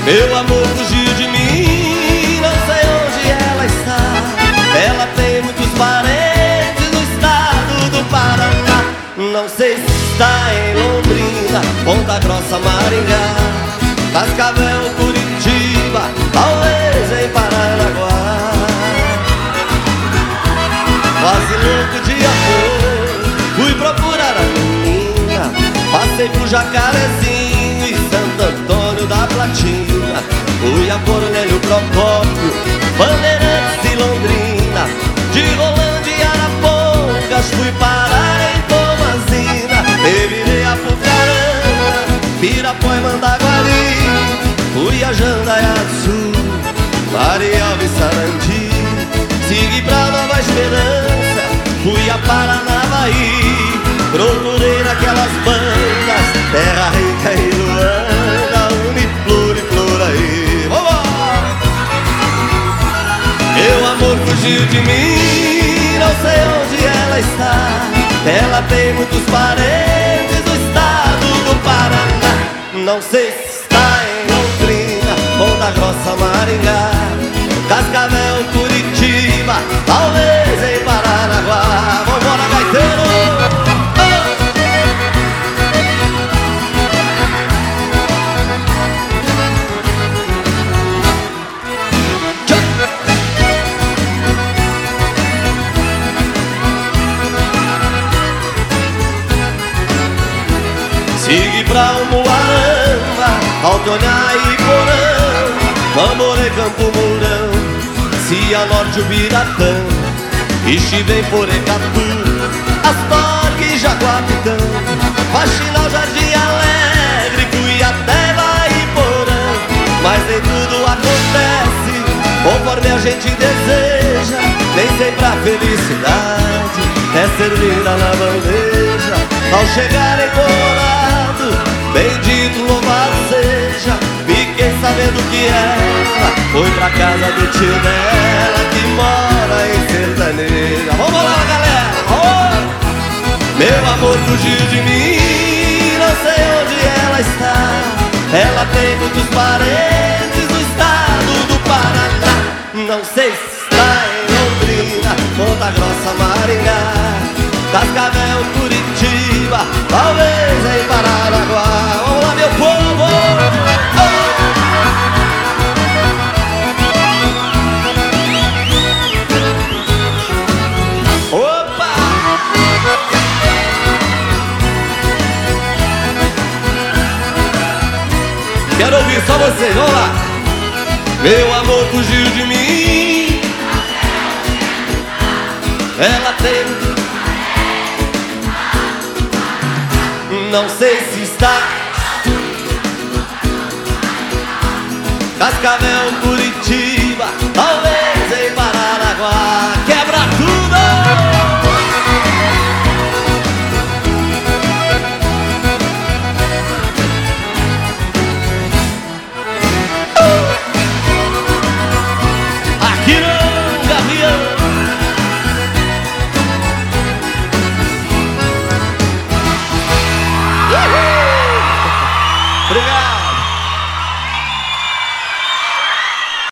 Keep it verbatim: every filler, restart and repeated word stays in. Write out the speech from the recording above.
Meu amor fugiu de mim, não sei onde ela está. Ela tem muitos parentes no estado do Paraná. Não sei se está em Londrina, Ponta Grossa, Maringá, Cascavel, Curitiba, talvez em Paranaguá. Quase louco de amor, fui procurar a menina. Passei por Jacarezinho e Santo Antônio da Platina. Fui a Coronel Procópio, Bandeirantes e Londrina. De Rolândia e Arapongas fui parar em Tomazina. Revirei a Pucarana, Pirapó e Mandaguari. Fui a Jandaiaçu, Marialva e Sarandi. Segui pra Nova Esperança, fui a Paranavaí. Procurei naquelas bandas Terra Rica e Luanda, Uniflor e Floraí. Vambora! Meu amor fugiu de mim, não sei onde ela está. Ela tem muitos parentes no estado do Paraná. Não sei se está em Londrina, Ponta Grossa, Maringá, Cascavel, Curitiba, talvez em Paranaguá. Vambora, gaiteiro! Segui pra Umuarama, Altonha e Porã, Mamoré, Campo Mourão, Cianorte, Ubiratã, Ixi, Porecatu, Astorga e Jaguapitã, Faxinal, Jardim Alegre, fui até Vaiporã. Mas nem tudo acontece conforme a gente deseja, nem sempre a felicidade é servida na bandeja. Ao chegar em Colorado, bendito, louvado seja, fiquei sabendo que ela foi pra casa do tio dela, que mora em Sertaneja. Vamos lá, galera! Oh! Meu amor fugiu de mim, não sei onde ela está. Ela tem muitos parentes no estado do Paraná. Não sei se está em Londrina, Ponta Grossa, Maringá, Cascavel, Curitiba, talvez em Paranaguá. Vamos lá, meu povo! Oh! Opa! Quero ouvir só vocês, vamos lá! Meu amor fugiu de mim. Ela tem... Não sei se está Cascavel, Curitiba, talvez em Paranaguá.